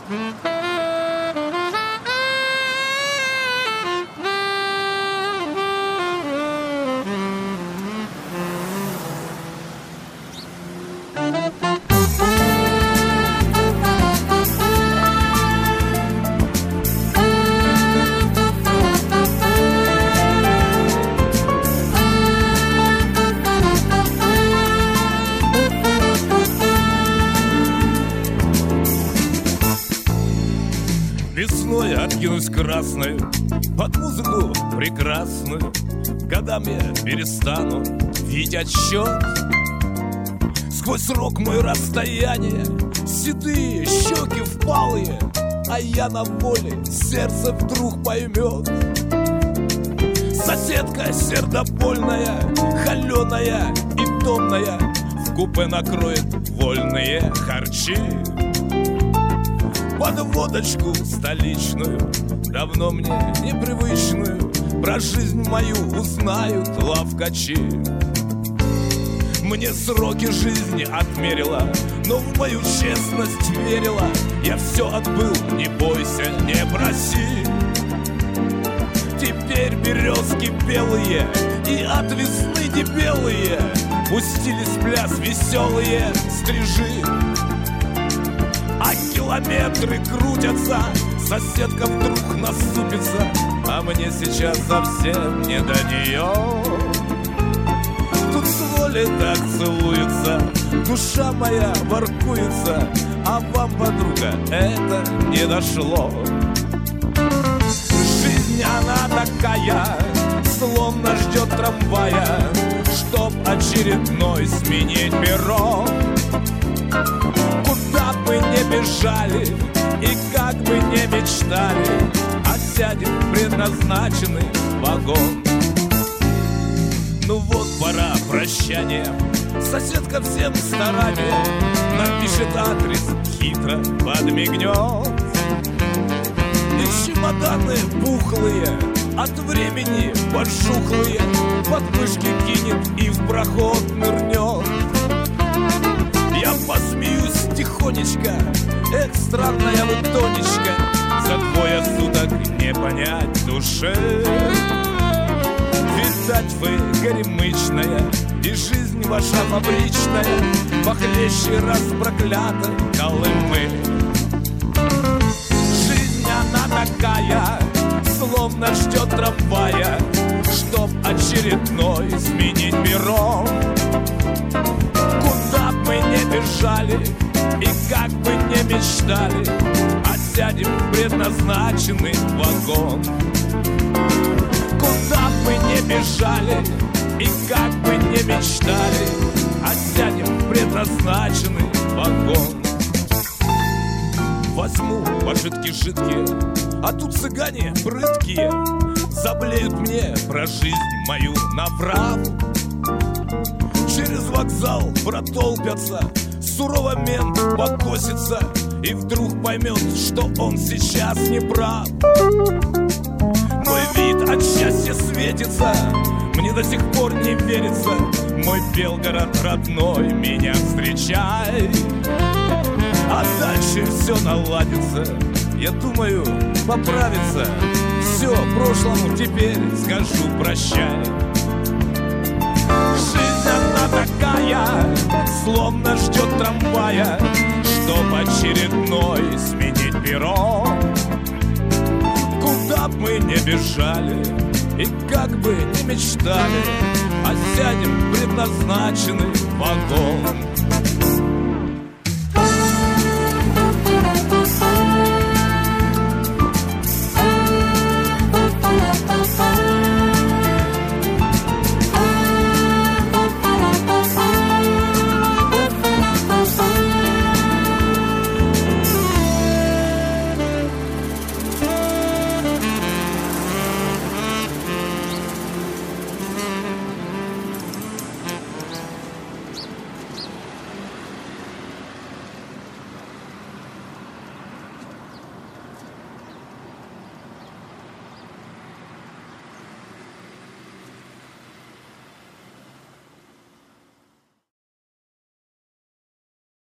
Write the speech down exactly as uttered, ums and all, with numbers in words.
Весной откинусь красную под музыку прекрасную, годам я перестану видеть отсчет. Сквозь срок мой расстояние, седые щеки впалые, а я на воле, сердце вдруг поймет. Соседка сердобольная, холеная и томная, в купе накроет вольные харчи. Под водочку столичную, давно мне непривычную, про жизнь мою узнают лавкачи. Мне сроки жизни отмерила, но в мою честность верила. Я все отбыл, не бойся, не проси. Теперь березки белые и от весны дебелые пустились в пляс веселые стрижи. А километры крутятся, соседка вдруг насупится, а мне сейчас совсем не до нее. Тут с воли так целуется, душа моя воркуется, а вам, подруга, это не дошло. Жизнь она такая, словно ждет трамвая, чтоб очередной сменить перрон. Куда бы не бежали и как бы не мечтали, а сядем в предназначенный вагон. Ну вот пора прощания, соседка всем старанием напишет адрес, хитро подмигнет. И чемоданы пухлые, от времени пожухлые, под мышки кинет и в проход нырнет. Я посмеюсь тихонечко, эх, странная вы Тонечка, за двое суток не понять душе. Видать, вы горемычная, и жизнь ваша фабричная похлеще раз проклятой Колымы. Жизнь она такая, словно ждет трамвая, чтоб очередной сменить перрон. Куда бы не бежали и как бы не мечтали, а сядем в предназначенный вагон. Куда бы не бежали и как бы не мечтали, а сядем в предназначенный вагон. Возьму пожитки жидкие, а тут цыгане прыткие заблеют мне про жизнь мою направо. Через вокзал протолпятся, сурово мент покосится и вдруг поймет, что он сейчас не прав. Мой вид от счастья светится, мне до сих пор не верится. Мой Белгород родной, меня встречай. А дальше все наладится, я думаю, поправится. Все, прошлому теперь скажу прощай. Жизнь она такая, словно ждет трамвая, чтоб очередной сменить перрон. Куда бы мы не бежали и как бы не мечтали, а сядем в предназначенный вагон.